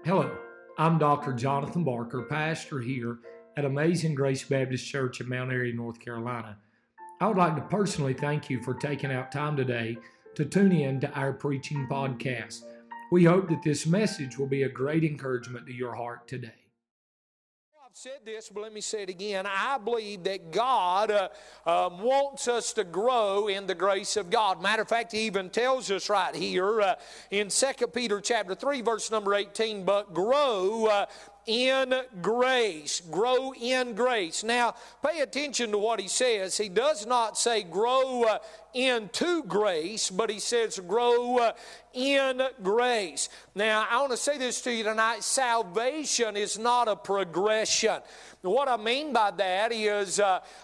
Hello, I'm Dr. Jonathan Barker, pastor here at Amazing Grace Baptist Church in Mount Airy, North Carolina. I would like to personally thank you for taking out time today to tune in to our preaching podcast. We hope that this message will be a great encouragement to your heart today. I've said this, but let me say it again. I believe that God wants us to grow in the grace of God. Matter of fact, He even tells us right here in 2 Peter chapter 3, verse number 18, but grow in grace. Grow in grace. Now, pay attention to what he says. He does not say grow into grace, but he says grow in grace. Now, I want to say this to you tonight. Salvation is not a progression. What I mean by that is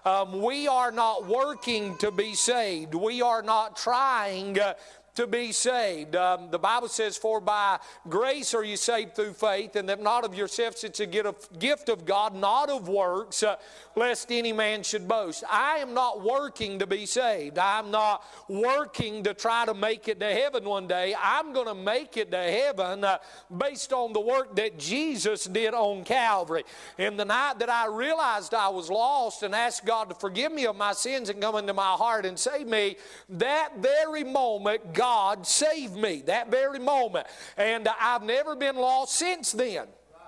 we are not working to be saved. We are not trying to be saved. The Bible says, for by grace are you saved through faith, and that not of yourselves, it's a gift of God, not of works, lest any man should boast. I am not working to be saved. I'm not working to try to make it to heaven one day. I'm going to make it to heaven based on the work that Jesus did on Calvary. And the night that I realized I was lost and asked God to forgive me of my sins and come into my heart and save me, that very moment, God saved me, that very moment. And I've never been lost since then.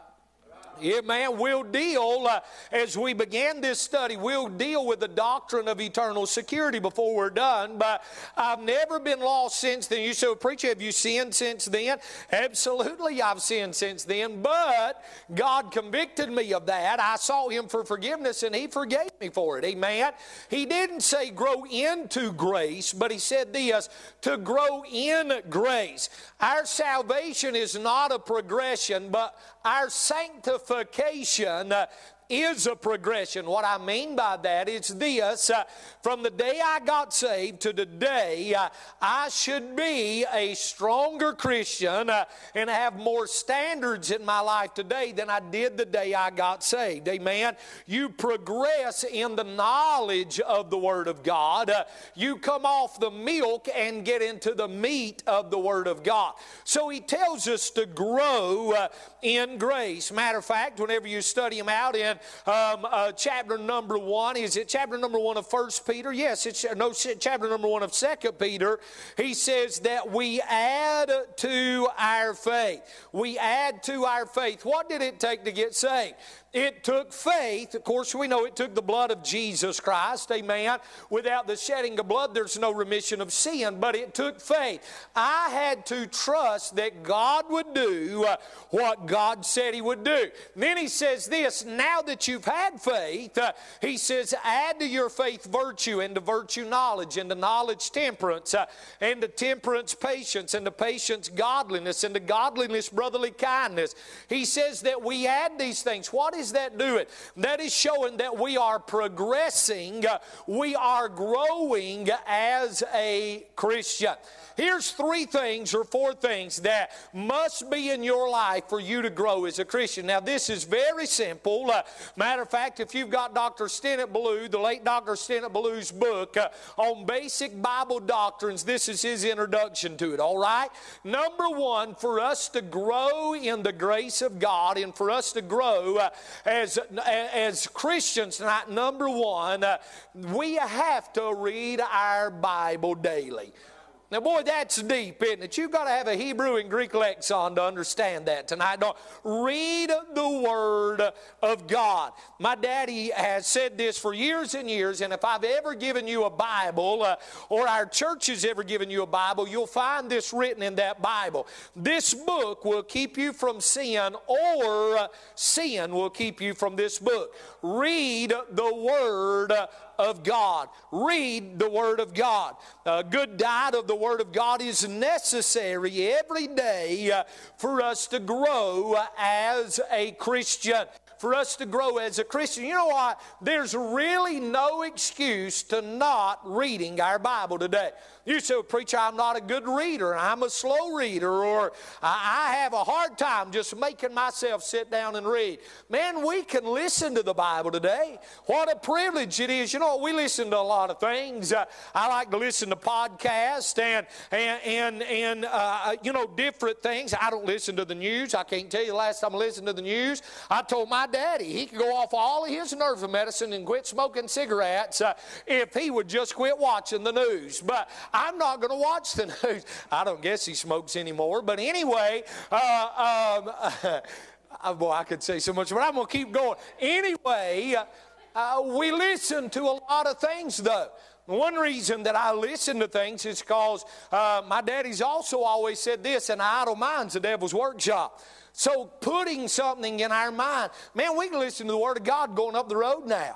Yeah, man, we'll deal, as we began this study, we'll deal with the doctrine of eternal security before we're done, but I've never been lost since then. You say, well, preacher, have you sinned since then? Absolutely, I've sinned since then, but God convicted me of that. I sought Him for forgiveness, and He forgave me for it, amen? He didn't say grow into grace, but He said this, to grow in grace. Our salvation is not a progression, but our sanctification is a progression. What I mean by that is this, from the day I got saved to today, I should be a stronger Christian and have more standards in my life today than I did the day I got saved. Amen. You progress in the knowledge of the Word of God. You come off the milk and get into the meat of the Word of God. So He tells us to grow in grace. Matter of fact, whenever you study Him out in chapter number 1. Is it chapter number 1 of 1 Peter? Yes, it's chapter number 1 of 2 Peter. He says that we add to our faith. We add to our faith. What did it take to get saved? It took faith. Of course, we know it took the blood of Jesus Christ. Amen. Without the shedding of blood, there's no remission of sin. But it took faith. I had to trust that God would do what God said He would do. And then He says this, now that you've had faith, He says, add to your faith virtue, and to virtue knowledge, and to knowledge temperance, and to temperance patience, and to patience godliness, and to godliness brotherly kindness. He says that we add these things. What is that doing? That is showing that we are progressing, we are growing as a Christian. Here's 3 things or 4 things that must be in your life for you to grow as a Christian. Now, this is very simple. Matter of fact, if you've got Dr. Stennett Ballou, the late Dr. Stennett Ballou's book on basic Bible doctrines, this is his introduction to it, all right? Number 1, for us to grow in the grace of God and for us to grow as Christians tonight, number 1, we have to read our Bible daily. Now, boy, that's deep, isn't it? You've got to have a Hebrew and Greek lexicon to understand that tonight. Don't read the Word of God. My daddy has said this for years and years, and if I've ever given you a Bible, or our church has ever given you a Bible, you'll find this written in that Bible. This book will keep you from sin, or sin will keep you from this book. Read the Word of God. Read the Word of God. A good diet of the Word of God is necessary every day for us to grow as a Christian. for us to grow as a Christian. You know what? There's really no excuse to not reading our Bible today. You say, well, preacher, I'm not a good reader. I'm a slow reader, or I have a hard time just making myself sit down and read. Man, we can listen to the Bible today. What a privilege it is. You know, we listen to a lot of things. I like to listen to podcasts and you know, different things. I don't listen to the news. I can't tell you the last time I listened to the news. I told my daddy he could go off all of his nerve medicine and quit smoking cigarettes if he would just quit watching the news. But I'm not going to watch the news. I don't guess he smokes anymore. But anyway, boy, I could say so much, but I'm going to keep going. Anyway, we listen to a lot of things, though. One reason that I listen to things is because my daddy's also always said this, an idle mind's the devil's workshop. So putting something in our mind, man, we can listen to the Word of God going up the road now.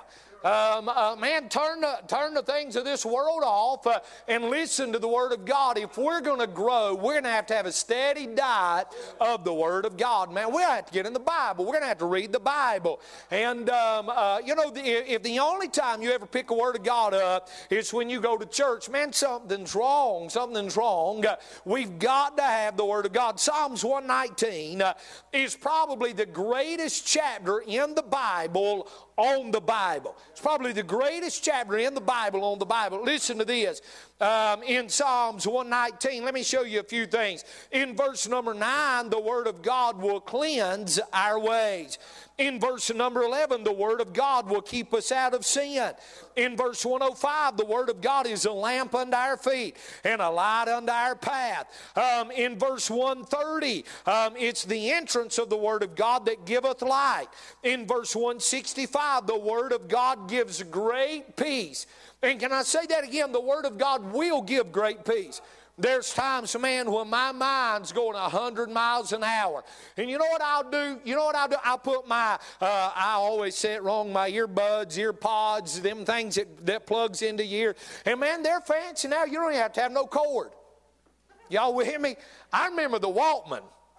Man, turn the things of this world off and listen to the Word of God. If we're going to grow, we're going to have a steady diet of the Word of God. Man, we have to get in the Bible. We're going to have to read the Bible. And, you know, if the only time you ever pick a Word of God up is when you go to church, man, something's wrong. Something's wrong. We've got to have the Word of God. Psalms 119 is probably the greatest chapter in the Bible on the Bible. It's probably the greatest chapter in the Bible on the Bible. Listen to this. In Psalms 119, let me show you a few things. In verse number 9, the Word of God will cleanse our ways. In verse number 11, the Word of God will keep us out of sin. In verse 105, the Word of God is a lamp unto our feet and a light unto our path. In verse 130, it's the entrance of the Word of God that giveth light. In verse 165, the Word of God gives great peace. And can I say that again? The Word of God will give great peace. There's times, man, when my mind's going 100 miles an hour. And you know what I'll do? You know what I'll do? I'll put my, I always say it wrong, my earbuds, ear pods, them things that plugs into your ear. And man, they're fancy now. You don't even have to have no cord. Y'all with me? I remember the Walkman.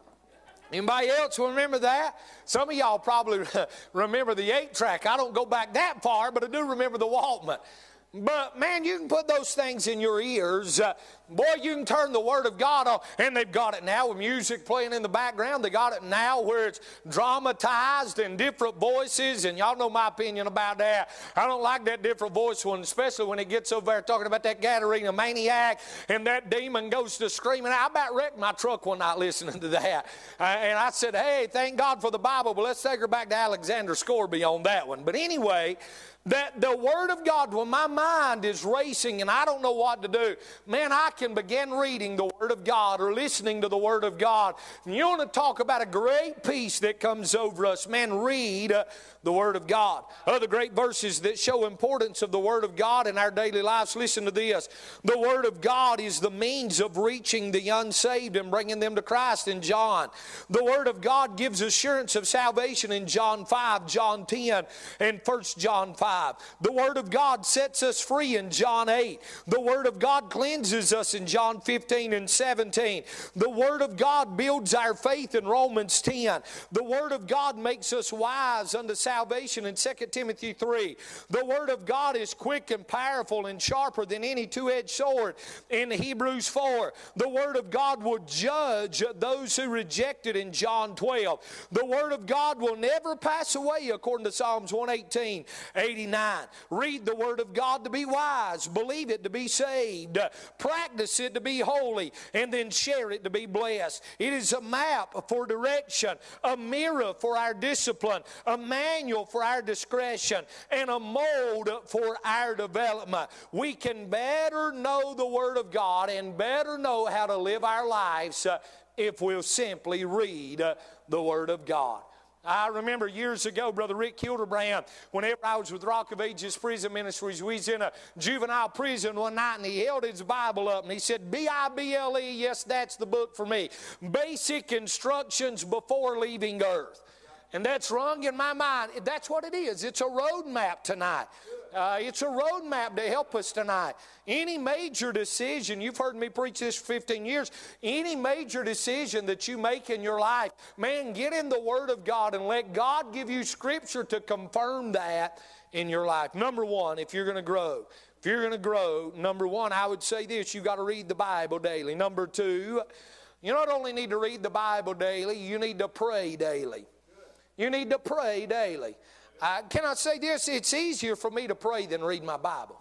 Anybody else remember that? Some of y'all probably remember the 8-track. I don't go back that far, but I do remember the Walkman. But, man, you can put those things in your ears. Boy, you can turn the Word of God on. And they've got it now with music playing in the background. They got it now where it's dramatized in different voices. And y'all know my opinion about that. I don't like that different voice one, especially when it gets over there talking about that Gadarene maniac and that demon goes to screaming. I about wrecked my truck one night listening to that. And I said, hey, thank God for the Bible, but let's take her back to Alexander Scourby on that one. But anyway, that the Word of God, when my mind is racing and I don't know what to do, man, I can begin reading the Word of God or listening to the Word of God. And you want to talk about a great peace that comes over us, man, read the Word of God. Other great verses that show importance of the Word of God in our daily lives, listen to this. The Word of God is the means of reaching the unsaved and bringing them to Christ in John. The Word of God gives assurance of salvation in John 5, John 10, and 1 John 5. The Word of God sets us free in John 8. The Word of God cleanses us in John 15 and 17. The Word of God builds our faith in Romans 10. The Word of God makes us wise unto salvation in 2 Timothy 3. The Word of God is quick and powerful and sharper than any two-edged sword in Hebrews 4. The Word of God will judge those who reject it in John 12. The Word of God will never pass away according to Psalms 118, 89. Read the Word of God to be wise. Believe it to be saved. Practice it to be holy. And then share it to be blessed. It is a map for direction, a mirror for our discipline, a manual for our discretion, and a mold for our development. We can better know the Word of God and better know how to live our lives if we'll simply read the Word of God. I remember years ago, Brother Rick Hildebrand, whenever I was with Rock of Ages Prison Ministries, we was in a juvenile prison one night, and he held his Bible up, and he said, Bible, yes, that's the book for me. Basic instructions before leaving earth. And that's rung in my mind. That's what it is. It's a road map tonight. It's a roadmap to help us tonight. Any major decision, you've heard me preach this for 15 years, any major decision that you make in your life, man, get in the Word of God and let God give you Scripture to confirm that in your life. Number one, if you're going to grow. If you're going to grow, number one, I would say this, you've got to read the Bible daily. Number two, you not only need to read the Bible daily, you need to pray daily. You need to pray daily. Can I say this? It's easier for me to pray than read my Bible.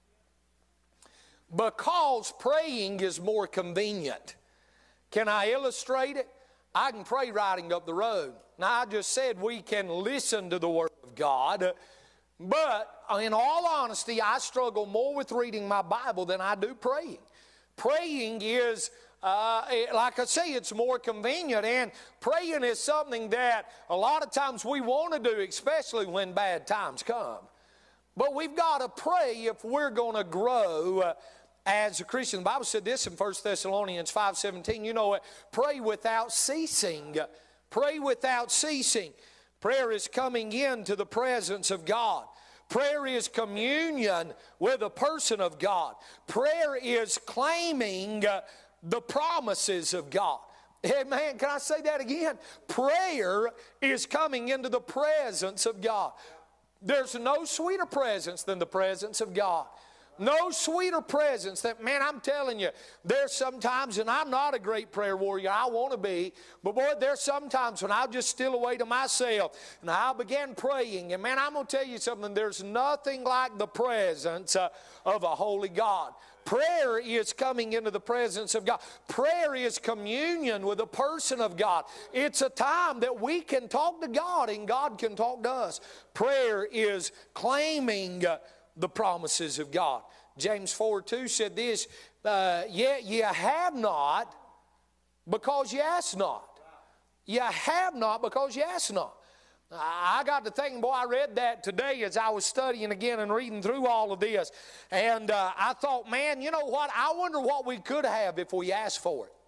Because praying is more convenient. Can I illustrate it? I can pray riding up the road. Now, I just said we can listen to the Word of God. But in all honesty, I struggle more with reading my Bible than I do praying. Praying is, like I say, it's more convenient, and praying is something that a lot of times we want to do, especially when bad times come. But we've got to pray if we're going to grow as a Christian. The Bible said this in 1 Thessalonians 5:17. You know it. Pray without ceasing. Pray without ceasing. Prayer is coming into the presence of God. Prayer is communion with the person of God. Prayer is claiming the promises of God. Amen. Can I say that again? Prayer is coming into the presence of God. There's no sweeter presence than the presence of God. No sweeter presence that, man, I'm telling you, there's sometimes, and I'm not a great prayer warrior, I want to be, but boy, there's sometimes when I'll just steal away to myself and I'll begin praying, and man, I'm going to tell you something, there's nothing like the presence of a holy God. Prayer is coming into the presence of God. Prayer is communion with the person of God. It's a time that we can talk to God and God can talk to us. Prayer is claiming the promises of God. James 4:2 said this, yet ye have not because ye ask not. Ye have not because ye ask not. I got to thinking, boy, I read that today as I was studying again and reading through all of this. And I thought, man, you know what? I wonder what we could have if we asked for it.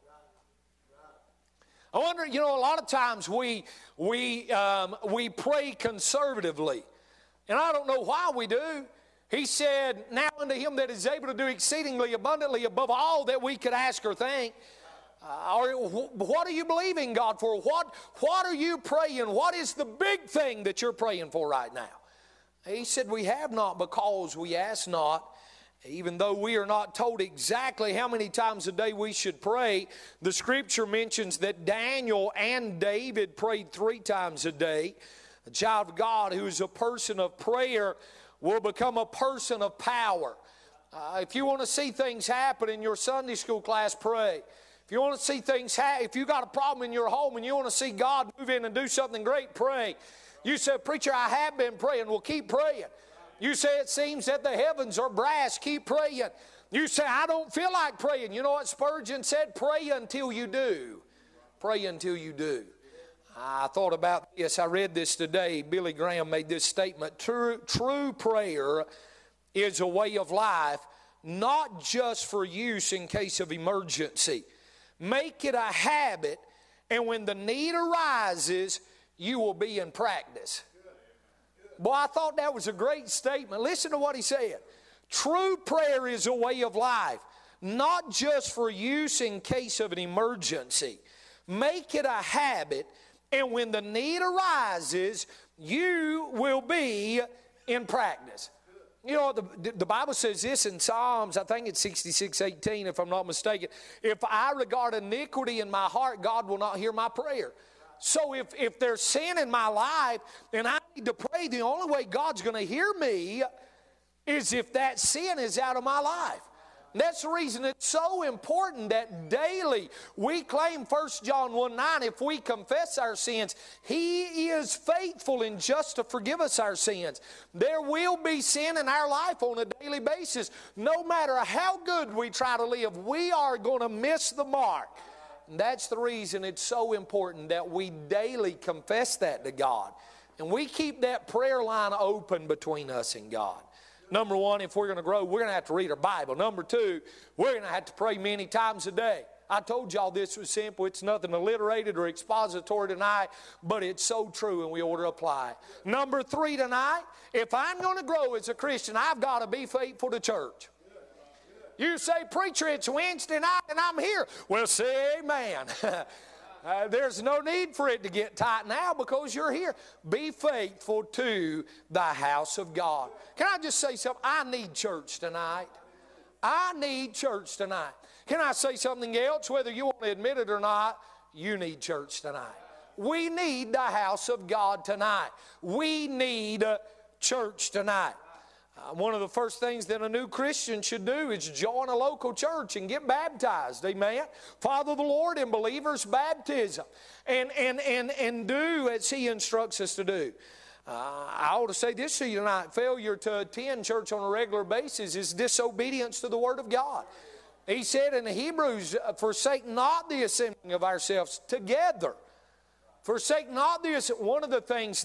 I wonder, you know, a lot of times we pray conservatively. And I don't know why we do. He said, now unto him that is able to do exceedingly abundantly above all that we could ask or think. What are you believing God for? What are you praying? What is the big thing that you're praying for right now? He said, we have not because we ask not. Even though we are not told exactly how many times a day we should pray, the Scripture mentions that Daniel and David prayed 3 times a day. A child of God who is a person of prayer will become a person of power. If you want to see things happen in your Sunday school class, pray. If you want to see things happen, if you got a problem in your home and you want to see God move in and do something great, pray. You say, preacher, I have been praying. Well, keep praying. You say, it seems that the heavens are brass. Keep praying. You say, I don't feel like praying. You know what Spurgeon said? Pray until you do. Pray until you do. I thought about this. I read this today. Billy Graham made this statement. True prayer is a way of life, not just for use in case of emergency. Make it a habit, and when the need arises, you will be in practice. Boy, I thought that was a great statement. Listen to what he said. True prayer is a way of life, not just for use in case of an emergency. Make it a habit, and when the need arises, you will be in practice. You know, the Bible says this in Psalms, I think it's 66:18 if I'm not mistaken. If I regard iniquity in my heart, God will not hear my prayer. So if there's sin in my life and I need to pray, the only way God's going to hear me is if that sin is out of my life. And that's the reason it's so important that daily we claim 1 John 1:9, if we confess our sins, He is faithful and just to forgive us our sins. There will be sin in our life on a daily basis. No matter how good we try to live, we are going to miss the mark. And that's the reason it's so important that we daily confess that to God. And we keep that prayer line open between us and God. Number one, if we're going to grow, we're going to have to read our Bible. Number two, we're going to have to pray many times a day. I told y'all this was simple. It's nothing alliterated or expository tonight, but it's so true and we ought to apply it. Number 3 tonight, if I'm going to grow as a Christian, I've got to be faithful to church. You say, preacher, it's Wednesday night and I'm here. Well, say amen. There's no need for it to get tight now because you're here. Be faithful to the house of God. Can I just say something? I need church tonight. I need church tonight. Can I say something else? Whether you want to admit it or not, you need church tonight. We need the house of God tonight. We need church tonight. One of the first things that a new Christian should do is join a local church and get baptized. Amen. Follow the Lord in believers' baptism and do as He instructs us to do. I ought to say this to you tonight. Failure to attend church on a regular basis is disobedience to the Word of God. He said in the Hebrews, forsake not the assembling of ourselves together. Forsake not the assembling. One of the things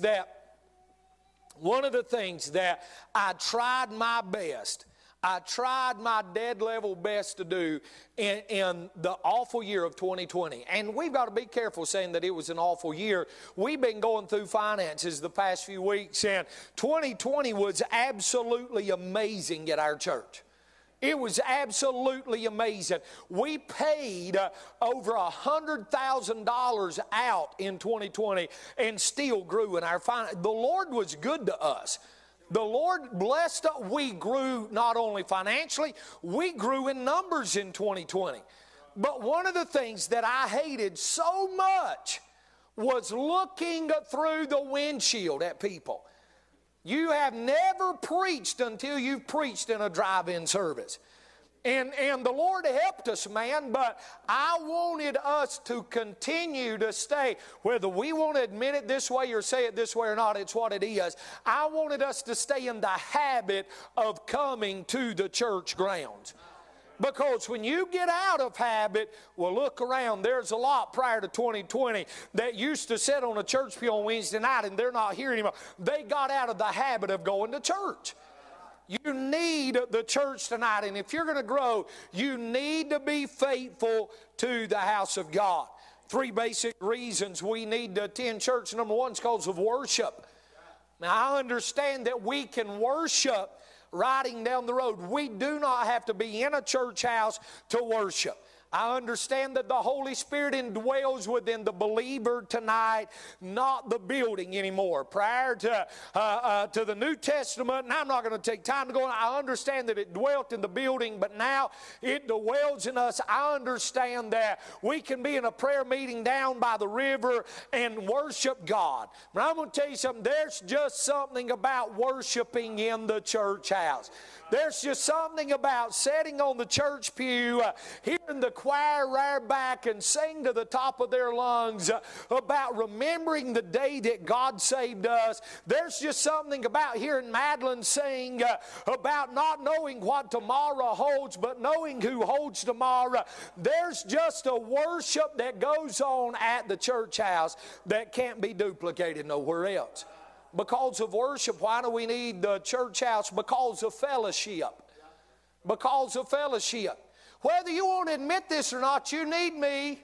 that I tried my best, I tried my dead level best to do in the awful year of 2020. And we've got to be careful saying that it was an awful year. We've been going through finances the past few weeks, and 2020 was absolutely amazing at our church. It was absolutely amazing. We paid over $100,000 out in 2020 and still grew in our finances. The Lord was good to us. The Lord blessed us. We grew not only financially, we grew in numbers in 2020. But one of the things that I hated so much was looking through the windshield at people. You have never preached until you've preached in a drive-in service. And the Lord helped us, man, but I wanted us to continue to stay, whether we want to admit it this way or say it this way or not, it's what it is. I wanted us to stay in the habit of coming to the church grounds. Because when you get out of habit, well, look around. There's a lot prior to 2020 that used to sit on a church pew on Wednesday night, and they're not here anymore. They got out of the habit of going to church. You need the church tonight, and if you're going to grow, you need to be faithful to the house of God. 3 basic reasons we need to attend church. Number 1 is because of worship. Now, I understand that we can worship riding down the road. We do not have to be in a church house to worship. I understand that the Holy Spirit indwells within the believer tonight, not the building anymore. Prior to the New Testament, and I'm not going to take time to go on, I understand that it dwelt in the building, but now it dwells in us. I understand that we can be in a prayer meeting down by the river and worship God. But I'm going to tell you something. There's just something about worshiping in the church house. There's just something about sitting on the church pew, hearing the choir rear back and sing to the top of their lungs about remembering the day that God saved us. There's just something about hearing Madeline sing about not knowing what tomorrow holds, but knowing who holds tomorrow. There's just a worship that goes on at the church house that can't be duplicated nowhere else. Because of worship. Why do we need the church house? Because of fellowship. Because of fellowship. Whether you want to admit this or not, you need me.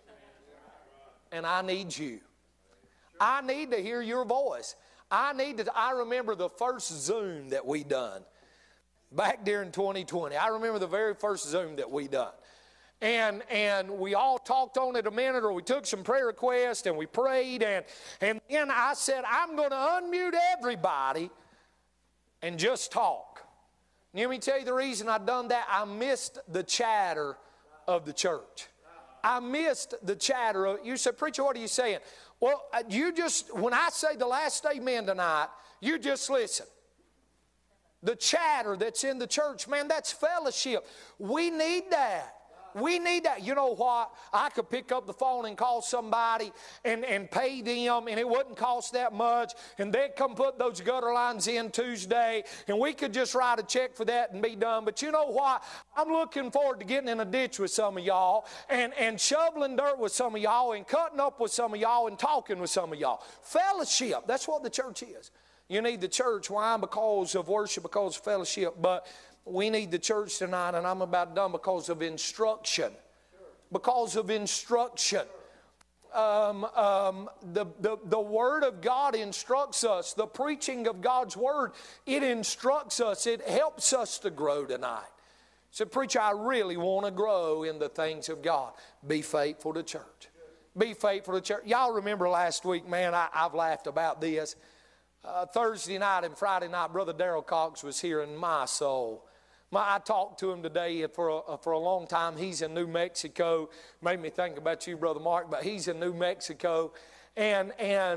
And I need you. I need to hear your voice. I remember the first Zoom that we done back during 2020. I remember the very first Zoom that we done. And we all talked on it a minute, or we took some prayer requests and we prayed, and then I said, I'm going to unmute everybody and just talk. And let me tell you the reason I done that. I missed the chatter of the church. I missed the chatter. You said, preacher, what are you saying? Well, when I say the last amen tonight, you just listen. The chatter that's in the church, man, that's fellowship. We need that. We need that. You know what? I could pick up the phone and call somebody and pay them, and it wouldn't cost that much, and they'd come put those gutter lines in Tuesday, and we could just write a check for that and be done. But you know what? I'm looking forward to getting in a ditch with some of y'all and shoveling dirt with some of y'all and cutting up with some of y'all and talking with some of y'all. Fellowship. That's what the church is. You need the church. Why? Because of worship, because of fellowship. But we need the church tonight, and I'm about done, because of instruction. because of instruction. The Word of God instructs us. The preaching of God's Word, it instructs us. It helps us to grow tonight. So, preacher, I really want to grow in the things of God. Be faithful to church. Be faithful to church. Y'all remember last week, man, I've laughed about this. Thursday night and Friday night, Brother Darrell Cox was here in my soul. I talked to him today for a long time. He's in New Mexico. Made me think about you, Brother Mark, but he's in New Mexico. And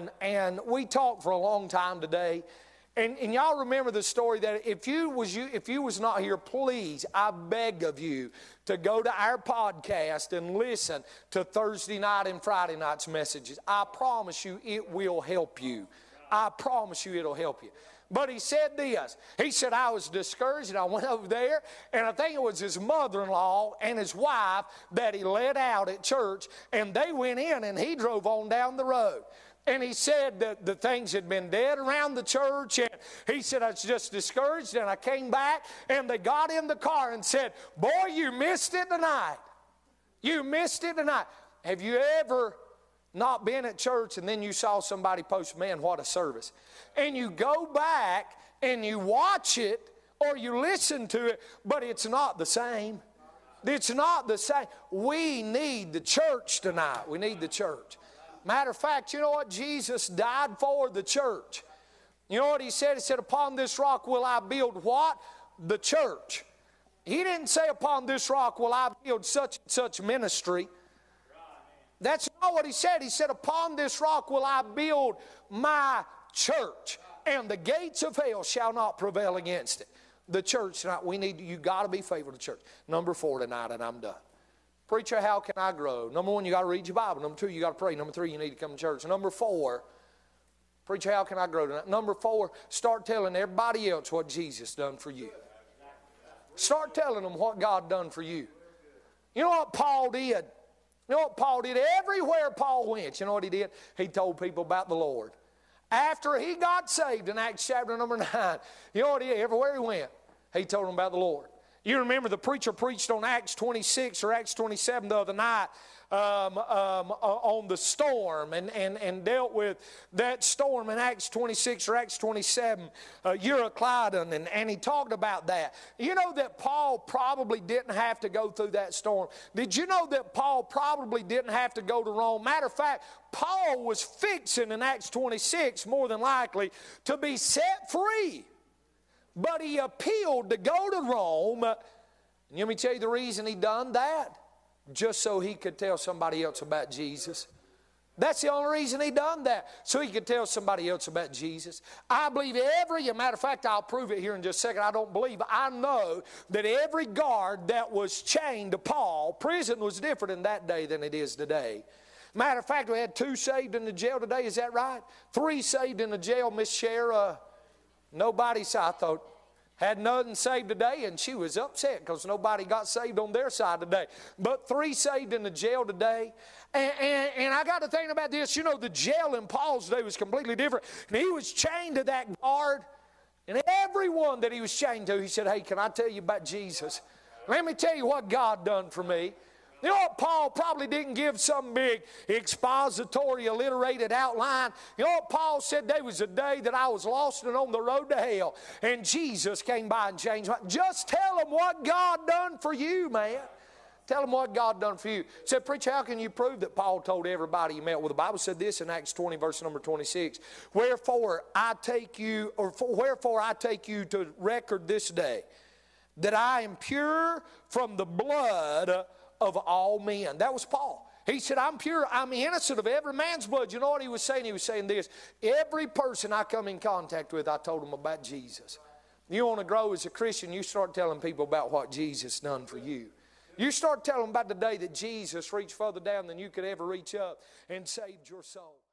we talked for a long time today. And y'all remember the story that if you was not here, please, I beg of you to go to our podcast and listen to Thursday night and Friday night's messages. I promise you it will help you. I promise you it'll help you. But he said this. He said, I was discouraged and I went over there, and I think it was his mother-in-law and his wife that he let out at church, and they went in and he drove on down the road. And he said that the things had been dead around the church, and he said, I was just discouraged, and I came back, and they got in the car and said, boy, you missed it tonight. You missed it tonight. Have you ever not been at church and then you saw somebody post, man, what a service? And you go back and you watch it or you listen to it, but it's not the same. It's not the same. We need the church tonight. We need the church. Matter of fact, you know what? Jesus died for the church. You know what he said? He said, upon this rock will I build what? The church. He didn't say upon this rock will I build such and such ministry. That's not what he said. He said, upon this rock will I build my church, and the gates of hell shall not prevail against it. The church tonight, you got to be faithful to church. Number 4 tonight, and I'm done. Preacher, how can I grow? Number 1, you got to read your Bible. Number 2, you got to pray. Number 3, you need to come to church. Number 4, preacher, how can I grow tonight? Number 4, start telling everybody else what Jesus done for you. Start telling them what God done for you. You know what Paul did? You know what Paul did? Everywhere Paul went, you know what he did? He told people about the Lord. After he got saved in Acts chapter number 9, you know what he did? Everywhere he went, he told them about the Lord. You remember the preacher preached on Acts 26 or Acts 27 the other night on the storm and dealt with that storm in Acts 26 or Acts 27, Euroclydon, and he talked about that. You know that Paul probably didn't have to go through that storm. Did you know that Paul probably didn't have to go to Rome? Matter of fact, Paul was fixing in Acts 26, more than likely, to be set free. But he appealed to go to Rome. And let me tell you the reason he done that. Just so he could tell somebody else about Jesus. That's the only reason he done that. So he could tell somebody else about Jesus. I believe matter of fact, I'll prove it here in just a second. I don't believe, I know that every guard that was chained to Paul, prison was different in that day than it is today. Matter of fact, we had 2 saved in the jail today. Is that right? 3 saved in the jail. Miss Shara, nobody, I thought, had nothing saved today, and she was upset because nobody got saved on their side today. But 3 saved in the jail today. And I got to think about this. You know, the jail in Paul's day was completely different. And he was chained to that guard. And everyone that he was chained to, he said, hey, can I tell you about Jesus? Let me tell you what God done for me. You know what? Paul probably didn't give some big expository, alliterated outline. You know what Paul said? There was a day that I was lost and on the road to hell, and Jesus came by and changed my life. Just tell them what God done for you, man. Tell them what God done for you. Said, preacher, how can you prove that Paul told everybody he met? Well, the Bible said this in Acts 20, verse number 26. Wherefore I take you to record this day, that I am pure from the blood of all men. That was Paul. He said, I'm pure, I'm innocent of every man's blood. You know what he was saying? He was saying this: every person I come in contact with, I told them about Jesus. You want to grow as a Christian, you start telling people about what Jesus done for you. You start telling them about the day that Jesus reached further down than you could ever reach up and saved your soul.